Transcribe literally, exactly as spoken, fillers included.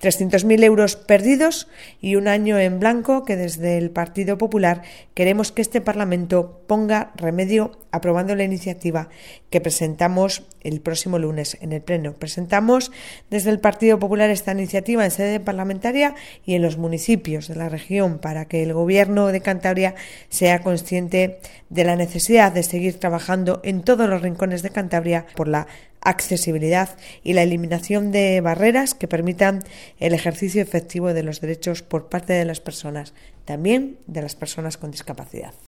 trescientos mil euros perdidos y un año en blanco que desde el Partido Popular queremos que este Parlamento ponga remedio aprobando la iniciativa que presentamos el próximo lunes en el Pleno. Presentamos desde el Partido Popular esta iniciativa en sede parlamentaria y en los municipios de la región para que el Gobierno de Cantabria sea consciente de la necesidad de seguir trabajando en todos los rincones de Cantabria por la accesibilidad y la eliminación de barreras que permitan el ejercicio efectivo de los derechos por parte de las personas, también de las personas con discapacidad.